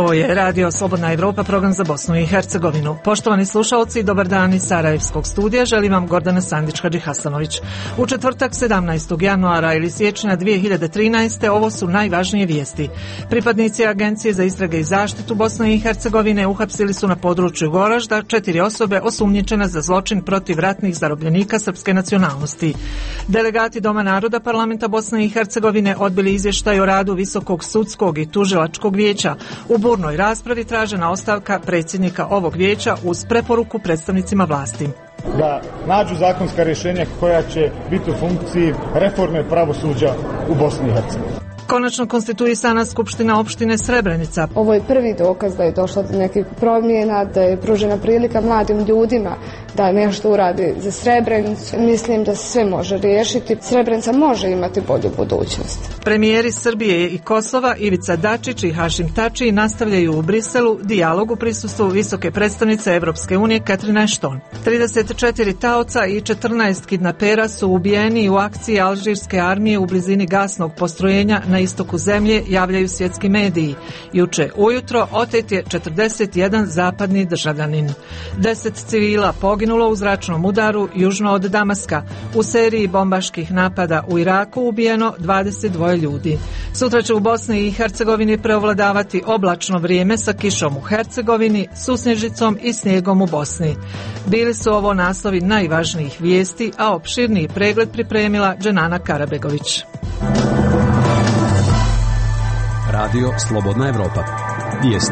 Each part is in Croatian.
Ovo je Radio Slobodna Evropa, program za Bosnu i Hercegovinu. Poštovani slušalci, dobar dan iz Sarajevskog studija, želim vam Gordana Sandić-Hadžihasanović. U četvrtak 17. januara ili siječnja 2013. ovo su najvažnije vijesti. Pripadnici Agencije za istrage i zaštitu Bosne i Hercegovine uhapsili su na području Goražda 4 osobe osumnjičene za zločin protiv ratnih zarobljenika srpske nacionalnosti. Delegati Doma naroda Parlamenta Bosne i Hercegovine odbili izvještaj o radu Visokog sudskog i tužilačkog vijeća. U burnoj raspravi tražena ostavka predsjednika ovog vijeća uz preporuku predstavnicima vlasti. Da nađu zakonska rješenja koja će biti u funkciji reforme pravosuđa u Bosni i Hercegovini. Konačno konstituisana Skupština opštine Srebrenica. Ovo je prvi dokaz da je došlo do nekih promjena, da je pružena prilika mladim ljudima da nešto uradi za Srebrenicu. Mislim da se sve može riješiti. Srebrenica može imati bolju budućnost. Premijeri Srbije i Kosova Ivica Dačić i Hašim Tači nastavljaju u Briselu dijalog u prisustvu visoke predstavnice Evropske unije Catherine Ashton. 34 taoca i 14 kidnapera su ubijeni u akciji alžirske armije u blizini gasnog postrojenja na istoku zemlje, javljaju svjetski mediji. Juče ujutro otet je 41 zapadni državljanin. 10 civila poginulo u zračnom udaru južno od Damaska. U seriji bombaških napada u Iraku ubijeno 22 ljudi. Sutra će u Bosni i Hercegovini preovladavati oblačno vrijeme sa kišom u Hercegovini, susnježicom i snijegom u Bosni. Bili su ovo naslovi najvažnijih vijesti, a opširniji pregled pripremila Dženana Karabegović. Radio Slobodna Evropa. Vijesti.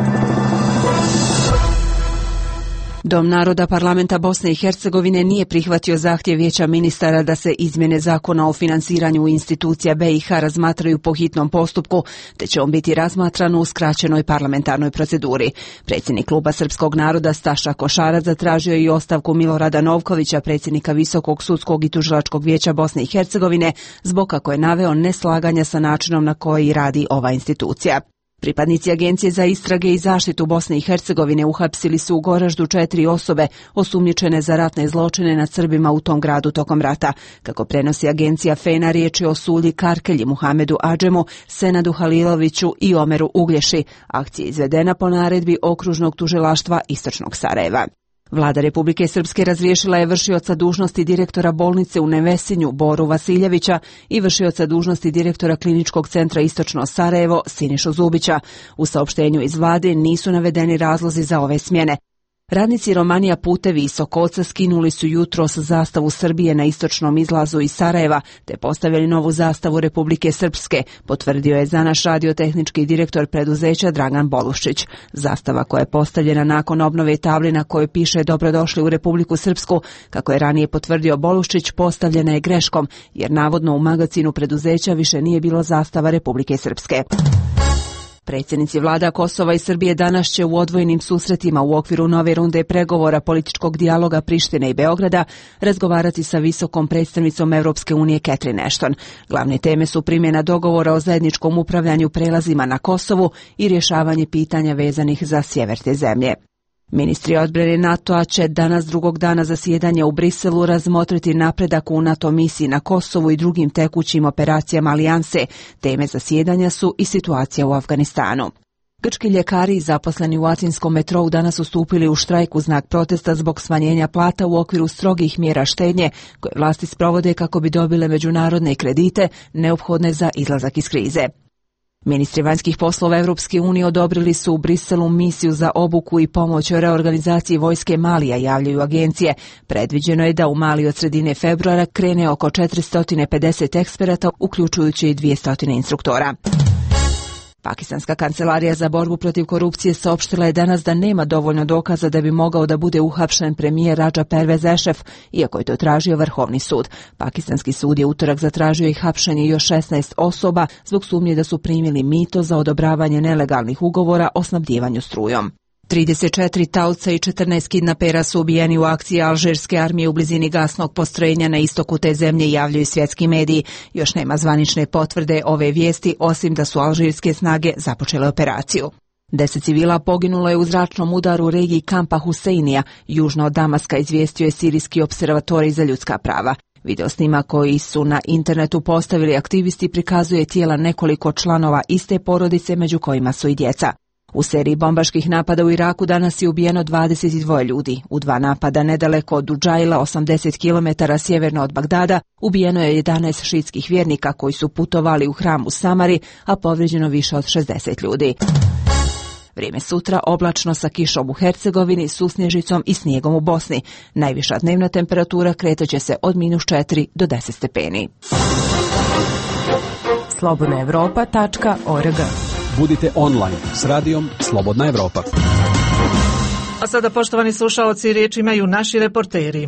Dom naroda Parlamenta Bosne i Hercegovine nije prihvatio zahtjev Vijeća ministara da se izmjene zakona o finansiranju institucija BiH razmatraju po hitnom postupku, te će on biti razmatran u skraćenoj parlamentarnoj proceduri. Predsjednik Kluba srpskog naroda Staša Košarac zatražio je i ostavku Milorada Novkovića, predsjednika Visokog sudskog i tužilačkog vijeća Bosne i Hercegovine, zbog, kako je naveo, neslaganja sa načinom na koji radi ova institucija. Pripadnici Agencije za istrage i zaštitu Bosne i Hercegovine uhapsili su u Goraždu 4 osobe osumnjičene za ratne zločine nad Srbima u tom gradu tokom rata. Kako prenosi agencija FENA, riječ je o Sulji Karkelji, Muhamedu Adžemu, Senadu Haliloviću i Omeru Uglješi. Akcija je izvedena po naredbi Okružnog tužilaštva Istočnog Sarajeva. Vlada Republike Srpske razriješila je vršioca dužnosti direktora bolnice u Nevesinju Boru Vasiljevića i vršioca dužnosti direktora Kliničkog centra Istočno Sarajevo Sinišu Zubića. U saopštenju iz vlade nisu navedeni razlozi za ove smjene. Radnici Romanija Putevi i Sokoca skinuli su jutros zastavu Srbije na istočnom izlazu iz Sarajeva, te postavili novu zastavu Republike Srpske, potvrdio je za naš radio tehnički direktor preduzeća Dragan Bolušić. Zastava koja je postavljena nakon obnove tabli na kojoj piše "Dobrodošli u Republiku Srpsku", kako je ranije potvrdio Bolušić, postavljena je greškom, jer navodno u magacinu preduzeća više nije bilo zastava Republike Srpske. Predsjednici vlada Kosova i Srbije danas će u odvojenim susretima u okviru nove runde pregovora političkog dijaloga Prištine i Beograda razgovarati sa visokom predstavnicom Evropske unije Catherine Ashton. Glavne teme su primjena dogovora o zajedničkom upravljanju prelazima na Kosovu i rješavanje pitanja vezanih za sjever te zemlje. Ministri odbrane NATO-a će danas, drugog dana zasjedanja u Briselu, razmotriti napredak u NATO misiji na Kosovu i drugim tekućim operacijama alijanse. Teme zasjedanja su i situacija u Afganistanu. Grčki ljekari zaposleni u atinskom metrou danas ustupili u štrajk u znak protesta zbog smanjenja plata u okviru strogih mjera štednje koje vlasti sprovode kako bi dobile međunarodne kredite neophodne za izlazak iz krize. Ministri vanjskih poslova Evropske unije odobrili su u Briselu misiju za obuku i pomoć o reorganizaciji vojske Malija, javljaju agencije. Predviđeno je da u Mali od sredine februara krene oko 450 eksperata, uključujući i 200 instruktora. Pakistanska kancelarija za borbu protiv korupcije saopštila je danas da nema dovoljno dokaza da bi mogao da bude uhapšen premijer Radža Pervez Ešef, iako je to tražio Vrhovni sud. Pakistanski sud je utorak zatražio i hapšenje još 16 osoba zbog sumnje da su primili mito za odobravanje nelegalnih ugovora o snabdjevanju strujom. 34 taoca i 14 kidnapera su ubijeni u akciji alžirske armije u blizini gasnog postrojenja na istoku te zemlje, javljaju svjetski mediji. Još nema zvanične potvrde ove vijesti, osim da su alžirske snage započele operaciju. 10 civila poginulo je u zračnom udaru u regiji kampa Huseinija, južno od Damaska, izvijestio je Sirijski opservatorij za ljudska prava. Video snima koji su na internetu postavili aktivisti prikazuje tijela nekoliko članova iste porodice, među kojima su i djeca. U seriji bombaških napada u Iraku danas je ubijeno 22 ljudi. U 2 napada nedaleko od Džajla, 80 km sjeverno od Bagdada, ubijeno je 11 šiitskih vjernika koji su putovali u hram u Samari, a povrijeđeno više od 60 ljudi. Vrijeme sutra oblačno sa kišom u Hercegovini, susnježicom i snijegom u Bosni. Najviša dnevna temperatura kretaće se od -4 do 10 stepeni. slobodnaevropa.org. Budite online s radijom Slobodna Evropa. A sada, poštovani slušaoci, riječ imaju naši reporteri.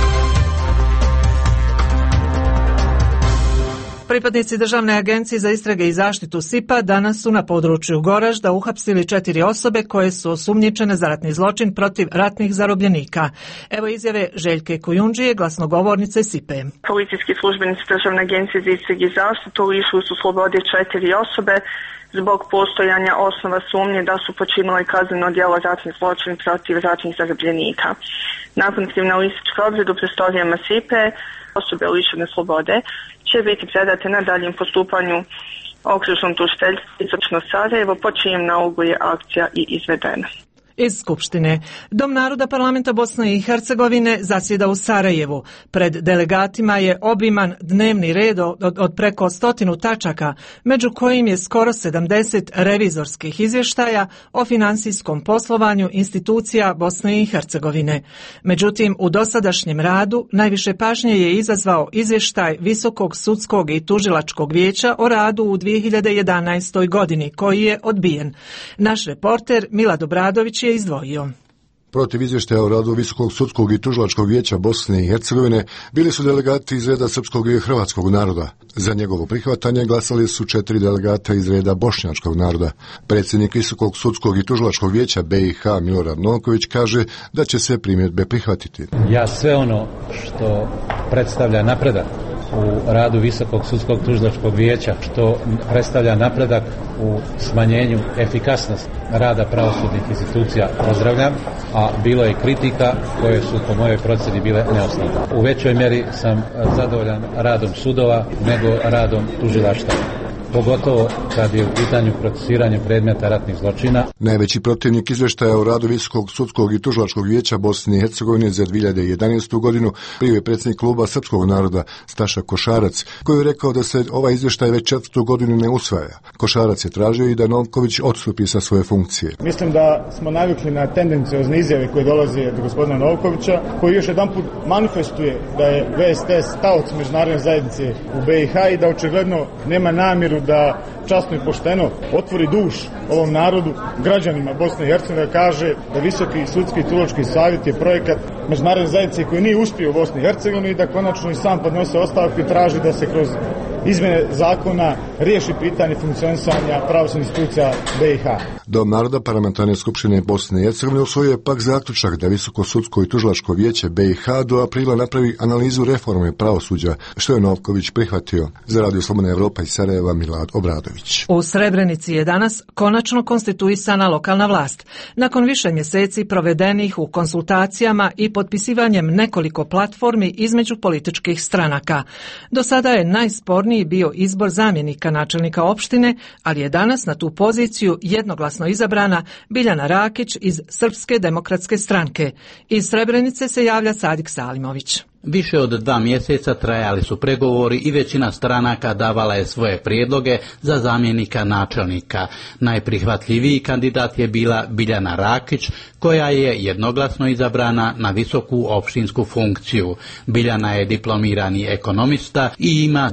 Pripadnici Državne agencije za istrage i zaštitu SIP-a danas su na području Goražda uhapsili 4 osobe koje su osumnjičene za ratni zločin protiv ratnih zarobljenika. Evo izjave Željke Kujundžije, glasnogovornice SIP-e. Policijski službenici Državne agencije za istrage i zaštitu lišili su slobode 4 osobe zbog postojanja osnova sumnje da su počinili kazneno djelo ratni zločin protiv ratnih zarobljenika. Nakon kriminalističke obrade u prostorijama SIP-e, osobe lišene slobode će biti predate na daljem postupanju okružnom tužiteljstvu istočno Sarajevo, po čijem nalogu je akcija i izvedena. Iz Skupštine. Dom naroda Parlamenta Bosne i Hercegovine zasjeda u Sarajevu. Pred delegatima je obiman dnevni red od preko 100 tačaka, među kojim je skoro 70 revizorskih izvještaja o financijskom poslovanju institucija Bosne i Hercegovine. Međutim, u dosadašnjem radu najviše pažnje je izazvao izvještaj Visokog sudskog i tužilačkog vijeća o radu u 2011. godini, koji je odbijen. Naš reporter Milad Obradović je izdvojio. Protiv izvještaja o radu Visokog sudskog i tužilačkog vijeća Bosne i Hercegovine bili su delegati iz reda srpskog i hrvatskog naroda. Za njegovo prihvatanje glasali su 4 delegata iz reda bošnjačkog naroda. Predsjednik Visokog sudskog i tužilačkog vijeća BiH Milorad Nolković kaže da će se primjedbe prihvatiti. Ja sve ono što predstavlja napredak u radu Visokog sudskog tužilačkog vijeća, što predstavlja napredak u smanjenju efikasnosti rada pravosudnih institucija, pozdravljam, a bilo je kritika koje su po mojoj procjeni bile neosnovane. U većoj mjeri sam zadovoljan radom sudova nego radom tužilaštva, pogotovo kad je u pitanju procesiranje predmeta ratnih zločina. Najveći protivnik izvještaja o radu Visokog sudskog i tužilačkog vijeća Bosne i Hercegovine za 2011. godinu bio je predsjednik kluba srpskog naroda Staša Košarac, koji je rekao da se ovaj izvještaj već 4. godinu ne usvaja. Košarac je tražio i da Nolković odstupi sa svoje funkcije. Mislim da smo navikli na tendenciozne izjave koje dolaze od gospodina Nolkovića, koji još jedanput manifestuje da je VSTS taoc međunarodne zajednice u BiH i da očigledno nema namjeru da časno i pošteno otvori duš ovom narodu, građanima Bosne i Hercegovine, kaže da Visoki sudski i tužilački savjet je projekat međunarodne zajednice koji nije uspio u Bosni i Hercegovini i da konačno i sam podnose ostavku i traži da se kroz izmjene zakona riješi pitanje funkcionisanja pravosudnih institucija BiH. Dom naroda Parlamentarne skupštine Bosne i Hercegovine usvojio je pak zaključak da Visoko sudsko i tužilačko vijeće BiH do aprila napravi analizu reforme pravosuđa, što je Nolković prihvatio. Za Radio Slobodna Evropa iz Sarajeva, Milad Obradović. U Srebrenici je danas konačno konstituisana lokalna vlast. Nakon više mjeseci provedenih u konsultacijama i potpisivanjem nekoliko platformi između političkih stranaka. Do sada je najsporniji bio izbor zamjenika načelnika opštine, ali je danas na tu poziciju jednoglasno izabrana Biljana Rakić iz Srpske demokratske stranke. Iz Srebrenice se javlja Sadik Salimović. Više od 2 mjeseca trajali su pregovori i većina stranaka davala je svoje prijedloge za zamjenika načelnika. Najprihvatljiviji kandidat je bila Biljana Rakić, koja je jednoglasno izabrana na visoku opštinsku funkciju. Biljana je diplomirani ekonomista i ima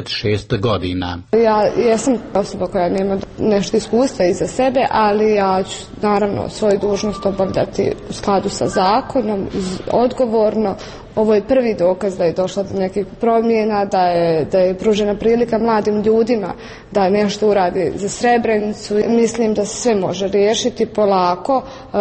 26 godina. Ja jesam osoba koja nema nešto iskustva iza sebe, ali ja ću naravno svoju dužnost obavljati u skladu sa zakonom, odgovorno. Ovo je prvi dokaz da je došlo do nekih promjena, da je pružena prilika mladim ljudima da nešto uradi za Srebrenicu. Mislim da se sve može riješiti polako,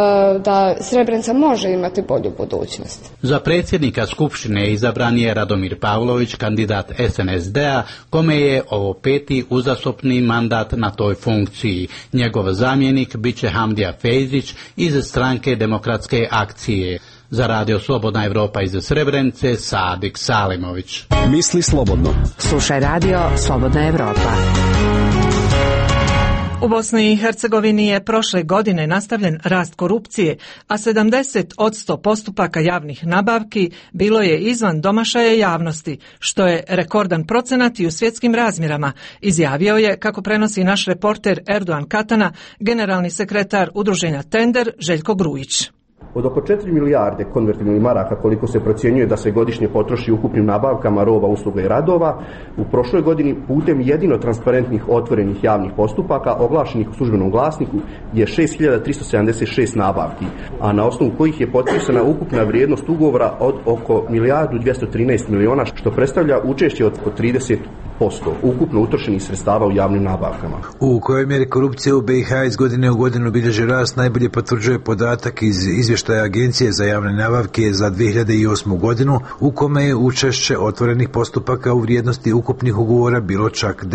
da Srebrenica može imati bolju budućnost. Za predsjednika Skupštine izabran je Radomir Pavlović, kandidat SNSD-a, kome je ovo 5. uzastopni mandat na toj funkciji. Njegov zamjenik biće Hamdija Fejzić iz Stranke demokratske akcije. Za Radio Slobodna Evropa iz Srebrenice, Sadik Salimović. Misli slobodno. Slušaj Radio Slobodna Evropa. U Bosni i Hercegovini je prošle godine nastavljen rast korupcije, a 70% postupaka javnih nabavki bilo je izvan domašaja javnosti, što je rekordan procenat i u svjetskim razmjerama, izjavio je, kako prenosi naš reporter Erdogan Katana, generalni sekretar udruženja Tender Željko Grujić. Od oko 4 milijarde konvertibilnih maraka koliko se procjenjuje da se godišnje potroši ukupnim nabavkama roba, usluga i radova, u prošloj godini putem jedino transparentnih otvorenih javnih postupaka oglašenih u službenom glasniku je 6376 nabavki, a na osnovu kojih je potpisana ukupna vrijednost ugovora od oko 1.213 miliona, što predstavlja učešće od oko 30% ukupno utrošenih sredstava u javnim nabavkama. U kojoj mjeri korupcija u BiH iz godine u godinu bilježi rast najbolje potvrđuje podatak iz izvještaja Agencije za javne nabavke za 2008. godinu, u kome je učešće otvorenih postupaka u vrijednosti ukupnih ugovora bilo čak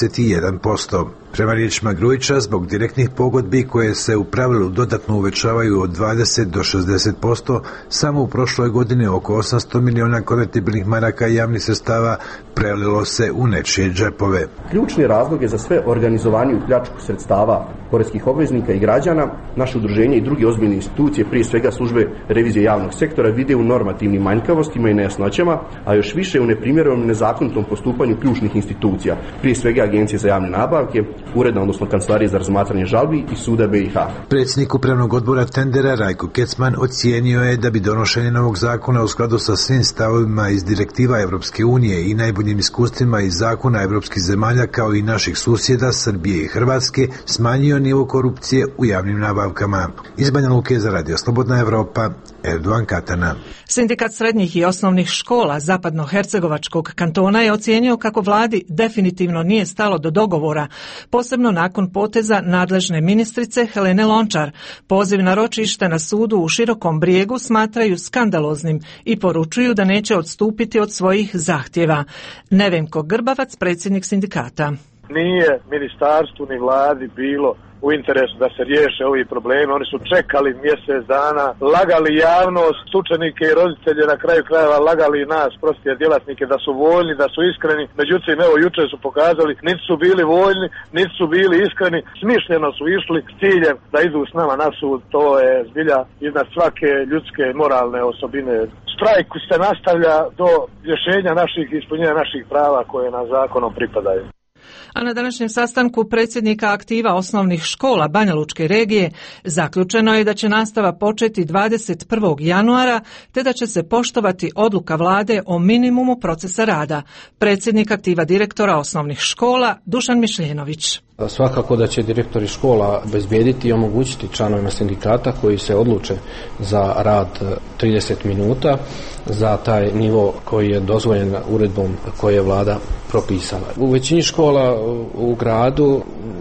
91%. Prema riječima Grujića, zbog direktnih pogodbi koje se u pravilu dodatno uvećavaju od 20 do 60%, samo u prošloj godini oko 800 miliona konvertibilnih maraka javnih sredstava prelilo se u nečije džepove. Ključni razlog je za sve organizovaniju pljačku sredstava poreskih obveznika i građana. Naše udruženje i druge ozbiljne institucije, prije svega službe revizije javnog sektora, vide u normativnim manjkavostima i nejasnoćama, a još više u neprimjerenom nezakonitom postupanju ključnih institucija, prije svega Agencije za javne nabavke, Ureda, odnosno Kancelarije za razmatranje žalbi i Suda BiH. Predsjednik Upravnog odbora Tendera Rajko Kecman ocijenio je da bi donošenje novog zakona u skladu sa svim stavovima iz direktiva Europske unije i najboljim iskustvima iz zakona europskih zemalja kao i naših susjeda Srbije i Hrvatske smanjio nivo korupcije u javnim nabavkama. Iz Banja Luke za Radio Slobodna Evropa, Erdogan Katana. Sindikat srednjih i osnovnih škola Zapadnohercegovačkog kantona je ocijenio kako vladi definitivno nije stalo do dogovora, posebno nakon poteza nadležne ministrice Helene Lončar. Poziv na ročište na sudu u Širokom Brijegu smatraju skandaloznim i poručuju da neće odstupiti od svojih zahtjeva. Nevenko Grbavac, predsjednik sindikata. Nije ministarstvu ni vladi bilo u interesu da se riješe ovi problemi. Oni su čekali mjesec dana, lagali javnost, učenike i roditelje, na kraju krajeva lagali i nas, prosvjetne djelatnike, da su voljni, da su iskreni. Međutim, evo jučer su pokazali, niti su bili voljni, niti su bili iskreni, smišljeno su išli s ciljem da idu s nama na sud. To je zbilja iznad svake ljudske moralne osobine. Štrajk se nastavlja do rješenja naših ispunjenja naših prava koje nam zakonom pripadaju. A na današnjem sastanku predsjednika aktiva osnovnih škola Banja Lučke regije zaključeno je da će nastava početi 21. januara te da će se poštovati odluka vlade o minimumu procesa rada. Predsjednik aktiva direktora osnovnih škola Dušan Mišljenović. Svakako da će direktori škola obezbijediti i omogućiti članovima sindikata koji se odluče za rad 30 minuta za taj nivo koji je dozvoljen uredbom koje je vlada propisala. U većini škola u gradu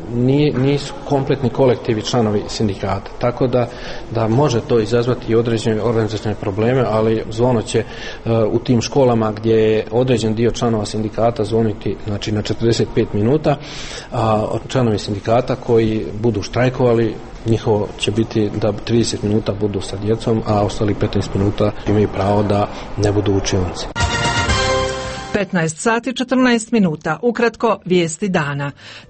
nisu kompletni kolektivi članovi sindikata, tako da može to izazvati i određene organizacione probleme, ali zvono će u tim školama gdje je određen dio članova sindikata zvoniti, znači na 45 minuta, a članovi sindikata koji budu štrajkovali, njihovo će biti da 30 minuta budu sa djecom, a ostali 15 minuta imaju pravo da ne budu učionici. 15 sati 14 minuta. Ukratko vijesti dana.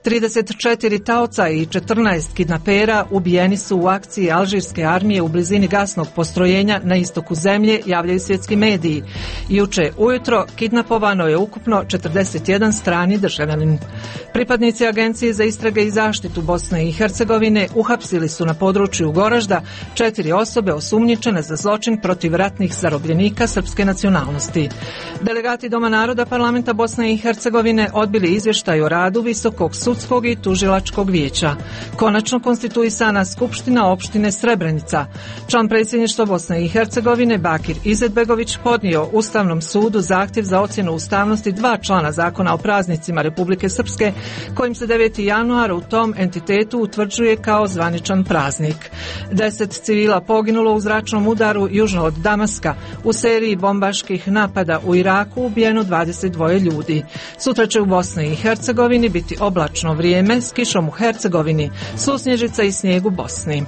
34 taoca i 14 kidnapera ubijeni su u akciji alžirske armije u blizini gasnog postrojenja na istoku zemlje, javljaju svjetski mediji. Juče ujutro kidnapovano je ukupno 41 strani državljanin. Pripadnici Agencije za istrage i zaštitu Bosne i Hercegovine uhapsili su na području Goražda 4 osobe osumnjičene za zločin protiv ratnih zarobljenika srpske nacionalnosti. Delegati Doma naroda Parlamenta Bosne i Hercegovine odbili izvještaj o radu Visokog sudskog i tužilačkog vijeća. Konačno konstituisana Skupština opštine Srebrenica. Član predsjedništva Bosne i Hercegovine Bakir Izetbegović podnio Ustavnom sudu zahtjev za ocjenu ustavnosti 2 člana zakona o praznicima Republike Srpske, kojim se 9. januar u tom entitetu utvrđuje kao zvaničan praznik. 10 civila poginulo u zračnom udaru južno od Damaska. U seriji bombaških napada u Iraku ubijeno 22 ljudi. Sutra će u Bosni i Hercegovini biti oblačno vrijeme s kišom u Hercegovini, susnježica i snijeg u Bosni.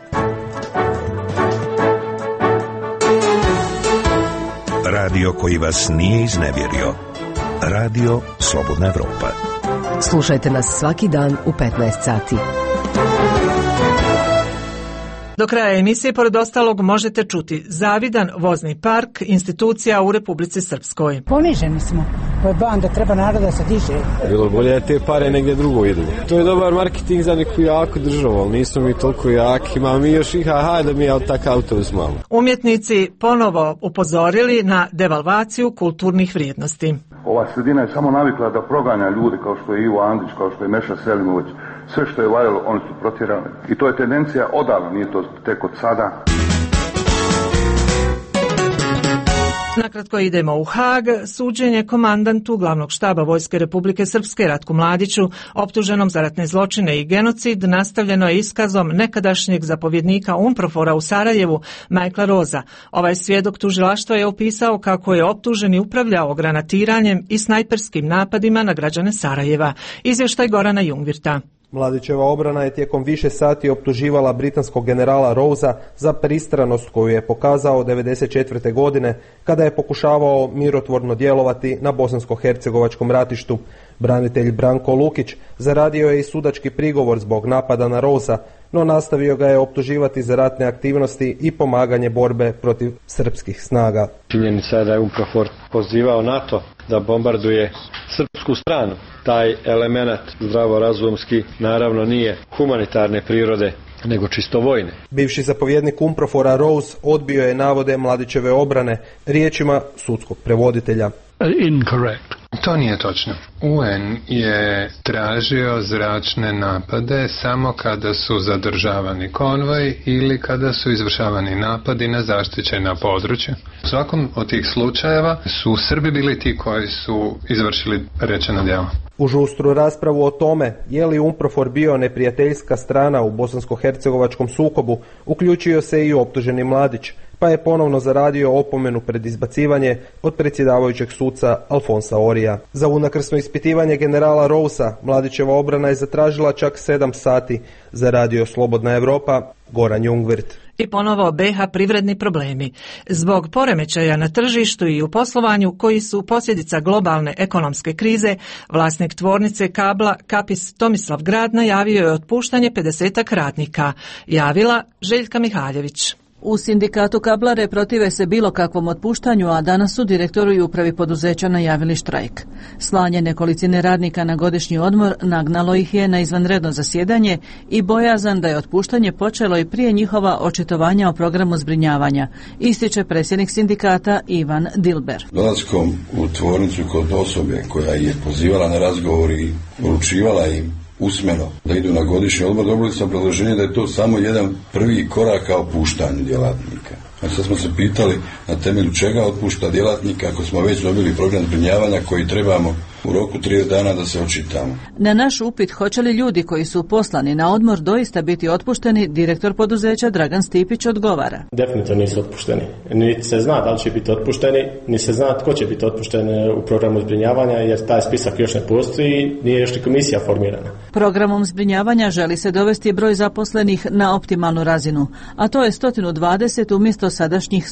Radio koji vas nije iznevjerio. Radio Slobodna Evropa. Slušajte nas svaki dan u 15 sati. Do kraja emisije, pored ostalog, možete čuti zavidan vozni park institucija u Republici Srpskoj. Poniženi smo. Banda treba naroda se diže. Bilo bolje da te pare negdje drugo idu. To je dobar marketing za neku jaku državu, ali nismo mi toliko jaki. Imamo mi još da mi takav autobus malo. Umjetnici ponovo upozorili na devalvaciju kulturnih vrijednosti. Ova sredina je samo navikla da proganja ljude kao što je Ivo Andrić, kao što je Meša Selimović. Sve što je valjalo, oni su protjerali. I to je tendencija odavno, nije to tek od sada. Nakratko idemo u Hag. Suđenje komandantu glavnog štaba Vojske Republike Srpske Ratku Mladiću, optuženom za ratne zločine i genocid, nastavljeno je iskazom nekadašnjeg zapovjednika UNPROFOR-a u Sarajevu, Majkla Roza. Ovaj svjedok tužilaštva je opisao kako je optuženi upravljao granatiranjem i snajperskim napadima na građane Sarajeva. Izvještaj Gorana Jungvirta. Mladićeva obrana je tijekom više sati optuživala britanskog generala Rosa za pristranost koju je pokazao 1994. godine kada je pokušavao mirotvorno djelovati na bosansko-hercegovačkom ratištu. Branitelj Branko Lukić zaradio je i sudački prigovor zbog napada na Rosa, no nastavio ga je optuživati za ratne aktivnosti i pomaganje borbe protiv srpskih snaga. Činjenica je da je UNPROFOR pozivao NATO da bombarduje srpsku stranu. Taj element zdravorazumski naravno nije humanitarne prirode, nego čisto vojne. Bivši zapovjednik UNPROFOR-a Rose odbio je navode Mladićeve obrane riječima sudskog prevoditelja. Incorrect. To nije točno. UN je tražio zračne napade samo kada su zadržavani konvoj ili kada su izvršavani napadi na zaštićena područja. U svakom od tih slučajeva su Srbi bili ti koji su izvršili rečena djela. U žustru raspravu o tome je li UNPROFOR bio neprijateljska strana u bosansko-hercegovačkom sukobu uključio se i optuženi Mladić, pa je ponovno zaradio opomenu pred izbacivanje od predsjedavajućeg suca Alfonsa Orija. Za unakrsno ispitivanje generala Rosa Mladićeva obrana je zatražila čak 7 sati. Za radio Slobodna Evropa, Goran Jungvirt. I ponovo BiH privredni problemi. Zbog poremećaja na tržištu i u poslovanju koji su posljedica globalne ekonomske krize, vlasnik tvornice kabla Kapis Tomislavgrad najavio je otpuštanje 50-ak radnika. Javila Željka Mihaljević. U sindikatu kablare protive se bilo kakvom otpuštanju, a danas su direktoru i upravi poduzeća najavili štrajk. Slanje nekolicine radnika na godišnji odmor nagnalo ih je na izvanredno zasjedanje i bojazan da je otpuštanje počelo i prije njihova očitovanja o programu zbrinjavanja, ističe predsjednik sindikata Ivan Dilber. Dolaskom u tvornicu kod osobe koja je pozivala na razgovor i poručivala im usmeno da idu na godišnji odmor, dobili smo obrazloženje da je to samo jedan prvi korak ka opuštanju djelatnika. A sad smo se pitali na temelju čega otpušta djelatnika ako smo već dobili program zbrinjavanja koji trebamo u roku 30 dana da se očitamo. Na naš upit hoće li ljudi koji su poslani na odmor doista biti otpušteni, direktor poduzeća Dragan Stipić odgovara. Definitivno nisu otpušteni. Niti se zna da li će biti otpušteni, ni se zna tko će biti otpušten u programu zbrinjavanja, jer taj spisak još ne postoji, nije još ni komisija formirana. Programom zbrinjavanja želi se dovesti broj zaposlenih na optimalnu razinu, a to je 120 umjesto sadašnjih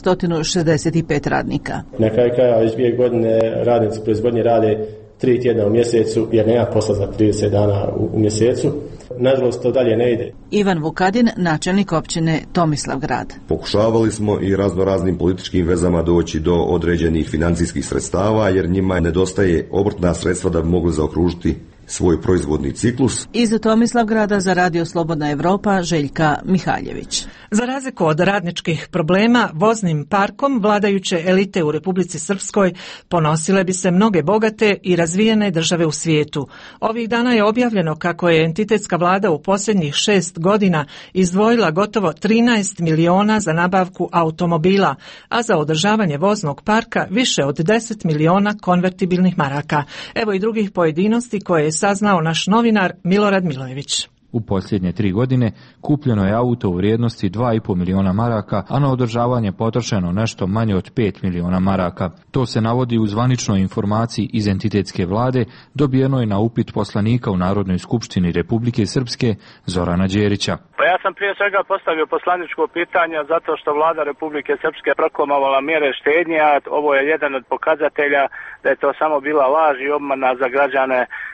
165 radnika. Na kraju kraja već 2 godine radnici proizvodnje rade 3 tjedna u mjesecu, jer nema posla za 30 dana u mjesecu. Nažalost, to dalje ne ide. Ivan Vukadin, načelnik općine Tomislavgrad. Pokušavali smo i raznim političkim vezama doći do određenih financijskih sredstava, jer njima nedostaje obrtna sredstva da bi mogli zaokružiti svoj proizvodni ciklus. Iz Tomislavgrada za radio Slobodna Evropa, Željka Mihaljević. Za razliku od radničkih problema, voznim parkom vladajuće elite u Republici Srpskoj ponosile bi se mnoge bogate i razvijene države u svijetu. Ovih dana je objavljeno kako je entitetska vlada u posljednjih 6 godina izdvojila gotovo 13 miliona za nabavku automobila, a za održavanje voznog parka više od 10 miliona konvertibilnih maraka. Evo i drugih pojedinosti koje je saznao naš novinar Milorad Milojević. U posljednje 3 godine kupljeno je auto u vrijednosti 2,5 miliona maraka, a na održavanje potrošeno nešto manje od 5 miliona maraka. To se navodi u zvaničnoj informaciji iz entitetske vlade, dobijeno je na upit poslanika u Narodnoj skupštini Republike Srpske Zorana Đerića. Pa ja sam prije svega postavio poslaničko pitanje zato što vlada Republike Srpske proklamovala mjere štednje, a ovo je jedan od pokazatelja da je to samo bila laž i obmana za građane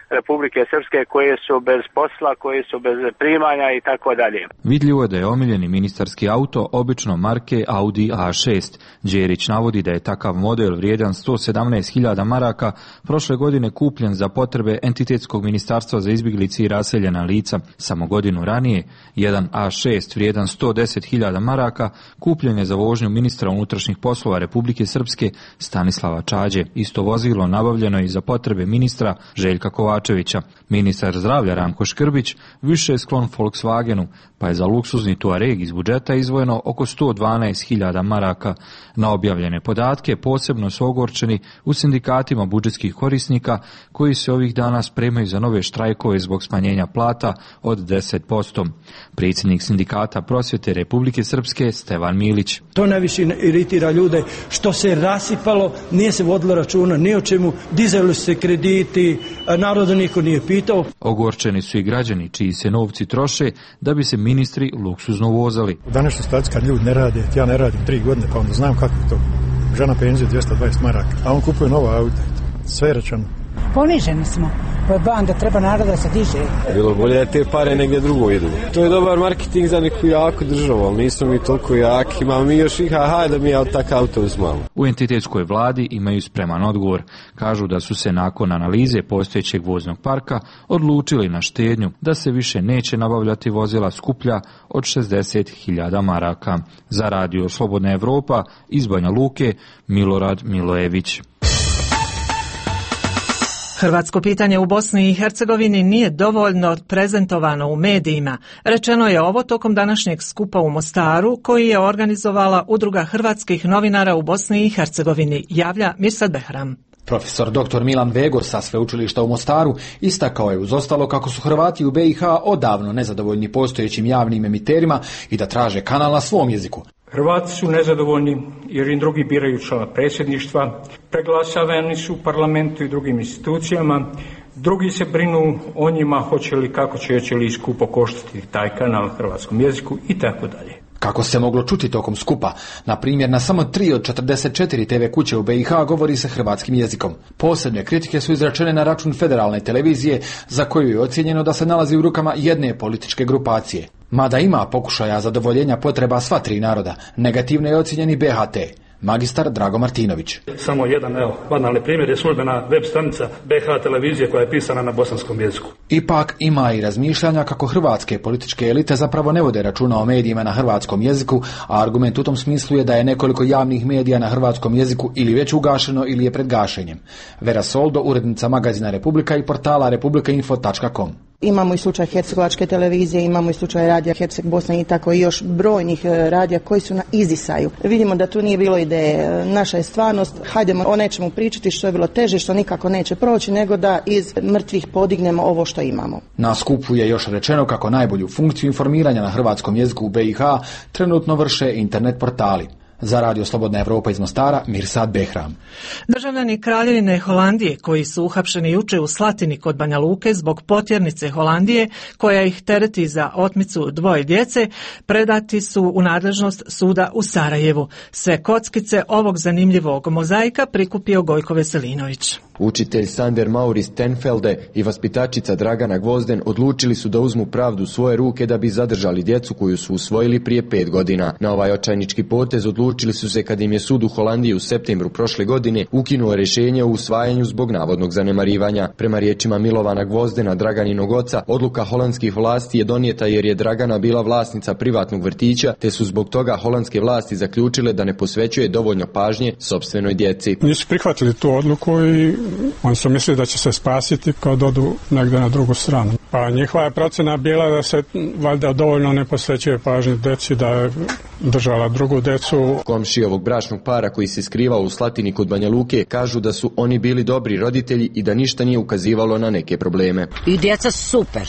Republike Srpske koje su bez posla, koje su bez primanja i tako dalje. Vidljivo je da je omiljeni ministarski auto obično marke Audi A6. Đerić navodi da je takav model vrijedan 117.000 maraka prošle godine kupljen za potrebe Entitetskog ministarstva za izbjeglice i raseljena lica. Samo godinu ranije, jedan A6 vrijedan 110.000 maraka kupljen je za vožnju ministra unutrašnjih poslova Republike Srpske Stanislava Čađe. Isto vozilo nabavljeno je i za potrebe ministra Željka Kovačevića. Ministar zdravlja Ranko Škrbić više je sklon Volkswagenu, pa je za luksuzni Tuareg iz budžeta izdvojeno oko 112.000 maraka. Na objavljene podatke posebno su ogorčeni u sindikatima budžetskih korisnika koji se ovih dana spremaju za nove štrajkove zbog smanjenja plata od 10%. Predsjednik sindikata prosvjete Republike Srpske Stevan Milić. To najviše iritira ljude što se rasipalo, nije se vodilo računa ni o čemu, dizali se krediti, naroda niko nije pitao. Ogorčeni su i građani čiji se novci troše da bi se ministri luksuzno vozali. U današnjoj situaciji kad ljudi ne rade, ja ne radim 3 godine pa onda znam kako je to. Žena penziju 220 maraka, a on kupuje nova auta. Sve je rečeno. Poniženi smo. Banda treba naroda se diže. Bilo bolje da te pare negdje drugo idu. To je dobar marketing za neku jaku državu, ali nismo mi toliko jaki. Imamo mi još da mi takav auto uzmamo. U entitetskoj vladi imaju spreman odgovor. Kažu da su se nakon analize postojećeg voznog parka odlučili na štednju, da se više neće nabavljati vozila skuplja od 60.000 maraka. Za radio Slobodna Evropa iz Banja Luke, Milorad Milojević. Hrvatsko pitanje u Bosni i Hercegovini nije dovoljno prezentovano u medijima. Rečeno je ovo tokom današnjeg skupa u Mostaru koji je organizovala Udruga hrvatskih novinara u Bosni i Hercegovini, javlja Mirsad Behram. Profesor dr. Milan Vegor sa sveučilišta u Mostaru istakao je uz ostalo kako su Hrvati u BiH odavno nezadovoljni postojećim javnim emiterima i da traže kanal na svom jeziku. Hrvati su nezadovoljni jer im drugi biraju člana predsjedništva, preglasavani su u parlamentu i drugim institucijama, drugi se brinu o njima hoće li skupo koštati taj kanal na hrvatskom jeziku i tako dalje. Kako se moglo čuti tokom skupa, na primjer na samo 3 od 44 TV kuće u BiH govori se hrvatskim jezikom. Posebne kritike su izrečene na račun federalne televizije, za koju je ocijenjeno da se nalazi u rukama jedne političke grupacije. Mada ima pokušaja zadovoljenja potreba sva 3 naroda, negativno je ocijenjeni BHT. Magistar Drago Martinović. Samo jedan banalni primjer je službena web stranica BH televizije koja je pisana na bosanskom jeziku. Ipak ima i razmišljanja kako hrvatske političke elite zapravo ne vode računa o medijima na hrvatskom jeziku, a argument u tom smislu je da je nekoliko javnih medija na hrvatskom jeziku ili već ugašeno ili je pred gašenjem. Vera Soldo, urednica magazina Republika i portala republikainfo.com. Imamo i slučaj Hercegovačke televizije, imamo i slučaj radija Herceg Bosna i tako i još brojnih radija koji su na izdisaju. Vidimo da tu nije bilo ideje. Naša je stvarnost, hajdemo o nečemu pričati što je bilo teže, što nikako neće proći, nego da iz mrtvih podignemo ovo što imamo. Na skupu je još rečeno kako najbolju funkciju informiranja na hrvatskom jeziku u BiH trenutno vrše internet portali. Za radio Slobodna Evropa iz Mostara, Mirsad Behram. Državljani Kraljevine Holandije koji su uhapšeni juče u Slatini kod Banja Luke zbog potjernice Holandije koja ih tereti za otmicu 2 djece, predati su u nadležnost suda u Sarajevu. Sve kockice ovog zanimljivog mozaika prikupio Gojko Veselinović. Učitelj Sander Maurice Tenfelde i vaspitačica Dragana Gvozden odlučili su da uzmu pravdu u svoje ruke da bi zadržali djecu koju su usvojili prije 5 godina. Na ovaj očajnički potez odlučili su se kad im je sud u Holandiji u septembru prošle godine ukinuo rješenje o usvajanju zbog navodnog zanemarivanja. Prema riječima Milovana Gvozdena, Draganinog oca, odluka holandskih vlasti je donijeta jer je Dragana bila vlasnica privatnog vrtića, te su zbog toga holandske vlasti zaključile da ne posvećuje dovoljno pažnje sopstvenoj djeci. Nisu prihvatili tu odluku i oni su mislili da će se spasiti kad odu negdje na drugu stranu. Pa njihova je procjena bila da se valjda dovoljno ne posvećuje pažnje djeci, da je držala drugu djecu. Komšije ovog bračnog para koji se skrivao u Slatini kod Banja Luke kažu da su oni bili dobri roditelji i da ništa nije ukazivalo na neke probleme. I djeca super.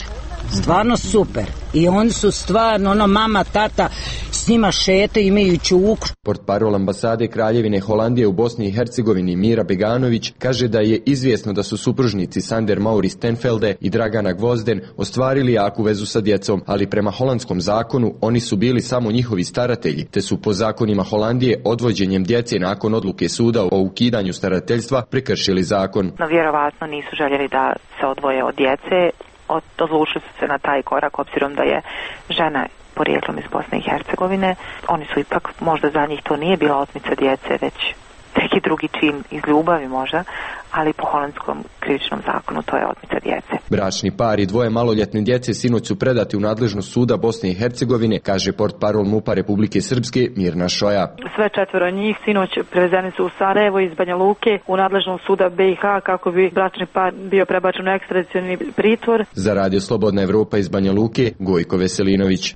Stvarno super. I oni su stvarno, mama, tata, s njima šete, imaju čuku. Portparol ambasade Kraljevine Holandije u Bosni i Hercegovini Mira Beganović kaže da je izvjesno da su supružnici Sander Maurice Tenfelde i Dragana Gvozden ostvarili jaku vezu sa djecom, ali prema holandskom zakonu oni su bili samo njihovi staratelji, te su po zakonima Holandije odvođenjem djece nakon odluke suda o ukidanju starateljstva prekršili zakon. No vjerovatno nisu željeli da se odvoje od djece. Odlučili su se na taj korak obzirom da je žena porijeklom iz Bosne i Hercegovine. Oni su ipak, možda za njih to nije bila otmica djece, već neki drugi čin iz ljubavi možda, ali po holandskom krivičnom zakonu to je otmica djece. Bračni par i dvoje maloljetne djece sinoć su predati u nadležnost suda Bosne i Hercegovine, kaže portparol MUP-a Republike Srpske Mirna Šoja. Sve četvero njih sinoć prevezeni su u Sarajevo iz Banja Luke u nadležnost suda BiH kako bi bračni par bio prebačen u ekstradicioni pritvor. Za Radio Slobodna Evropa iz Banja Luke, Gojko Veselinović.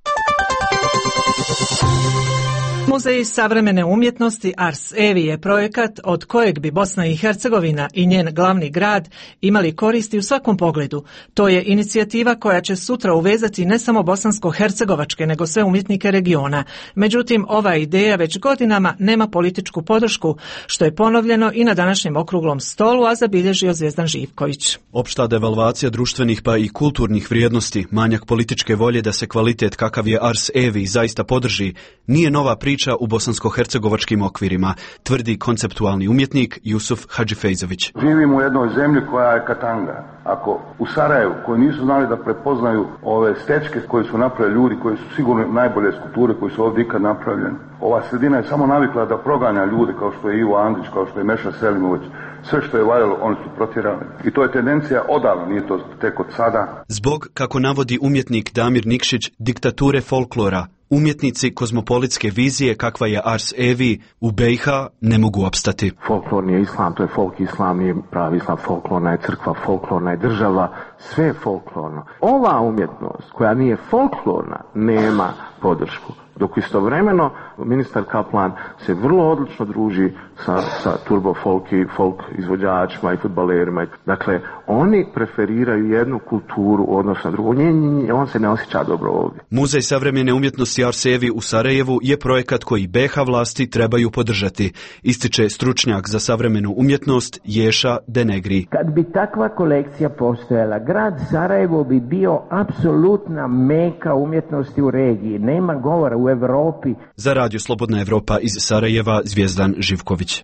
Muzej savremene umjetnosti Ars Evi je projekat od kojeg bi Bosna i Hercegovina i njen glavni grad imali koristi u svakom pogledu. To je inicijativa koja će sutra uvezati ne samo bosansko-hercegovačke, nego sve umjetnike regiona. Međutim, ova ideja već godinama nema političku podršku, što je ponovljeno i na današnjem okruglom stolu, a zabilježio Zvijezdan Živković. Opšta devalvacija društvenih pa i kulturnih vrijednosti, manjak političke volje da se kvalitet kakav je Ars Evi zaista podrži, nije nova priča u bosansko-hercegovačkim okvirima, tvrdi konceptualni umjetnik Jusuf Hadžifejzović. Živimo u jednoj zemlji koja je katanga. Ako u Sarajevu, koji nisu znali da prepoznaju ove stečke koje su napravili ljudi, koji su sigurno najbolje skulpture koji su ovdje ikad napravljene, ova sredina je samo navikla da proganja ljude kao što je Ivo Andrić, kao što je Meša Selimović. Sve što je valjalo, oni su protjerali. I to je tendencija odavno, nije to tek od sada. Zbog, kako navodi umjetnik Damir Nikšić, diktature folklora, umjetnici kozmopolitske vizije kakva je Ars Evi u BiH ne mogu opstati. Folklorni je islam, to je folk islam, nije pravi islam, folklorna je crkva, folklorna je država, sve je folklorno. Ova umjetnost koja nije folklorna nema podršku. Dok istovremeno ministar Kaplan se vrlo odlično druži sa turbo folk izvođačima i fudbalerima. Dakle, oni preferiraju jednu kulturu u odnosu na drugu. On se ne osjeća dobro ovdje. Muzej savremene umjetnosti Ars Evi u Sarajevu je projekat koji BiH vlasti trebaju podržati, ističe stručnjak za savremenu umjetnost Ješa Denegri. Kad bi takva kolekcija postojala, grad Sarajevo bi bio apsolutna meka umjetnosti u regiji. Nema govora u Evropi. Za Radio Slobodna Evropa iz Sarajeva, Zvijezdan Živković.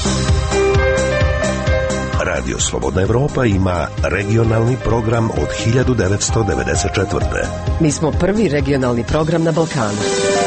Radio Slobodna Evropa ima regionalni program od 1994. Mi smo prvi regionalni program na Balkanu.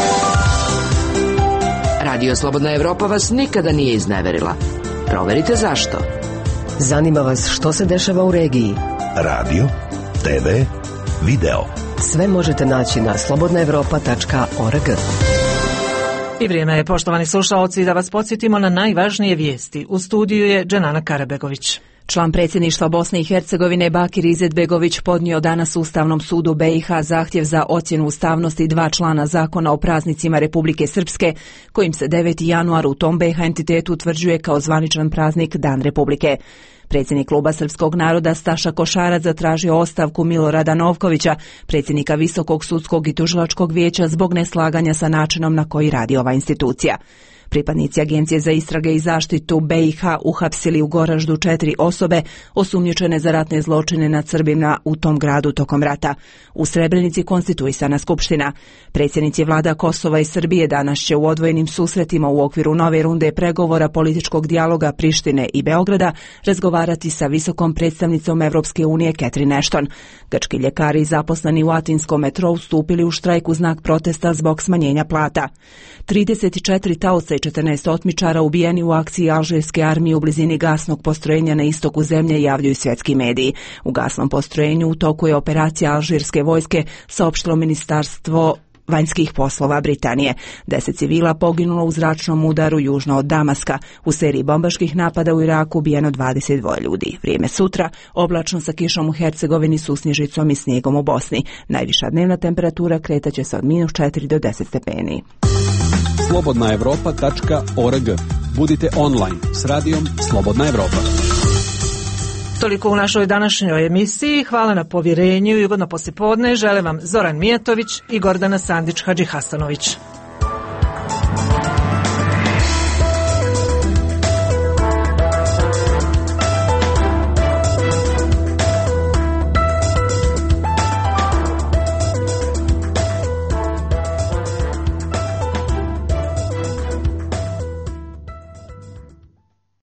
Radio Slobodna Evropa vas nikada nije izneverila. Proverite zašto. Zanima vas što se dešava u regiji. Radio, TV, video. Sve možete naći na slobodnaevropa.org. I vrijeme je, poštovani slušaoci, da vas podsjetimo na najvažnije vijesti. U studiju je Dženana Karabegović. Član predsjedništva Bosne i Hercegovine Bakir Izetbegović podnio danas Ustavnom sudu BiH zahtjev za ocjenu ustavnosti 2 člana zakona o praznicima Republike Srpske, kojim se 9. januar u tom BiH entitetu utvrđuje kao zvaničan praznik Dan Republike. Predsjednik Kluba srpskog naroda Staša Košarac zatražio ostavku Milorada Novkovića, predsjednika Visokog sudskog i tužilačkog vijeća, zbog neslaganja sa načinom na koji radi ova institucija. Pripadnici Agencije za istrage i zaštitu BiH uhapsili u Goraždu 4 osobe osumnjičene za ratne zločine nad Srbima u tom gradu tokom rata. U Srebrenici konstituisana skupština. Predsjednici vlada Kosova i Srbije danas će u odvojenim susretima u okviru nove runde pregovora političkog dijaloga Prištine i Beograda razgovarati sa visokom predstavnicom Evropske unije Catherine Ashton. Grčki ljekari zaposleni u atinskom metrou stupili u štrajk u znak protesta zbog smanjenja plata. 34 taoca i 14 otmičara ubijeni u akciji alžirske armije u blizini gasnog postrojenja na istoku zemlje, javljaju svjetski mediji. U gasnom postrojenju u toku je operacija alžirske vojske, saopštilo Ministarstvo vanjskih poslova Britanije. 10 civila poginulo u zračnom udaru južno od Damaska. U seriji bombaških napada u Iraku ubijeno 22 ljudi. Vrijeme sutra, oblačno sa kišom u Hercegovini, susnježicom i snijegom u Bosni. Najviša dnevna temperatura kretaće se od -4 do 10 stepeni. slobodnaevropa.org. Budite online s radijom Slobodna Evropa. Toliko u našoj današnjoj emisiji. Hvala na povjerenju i ugodno poslijepodne. Žele vam Zoran Mijatović i Gordana Sandić Hadžihasanović.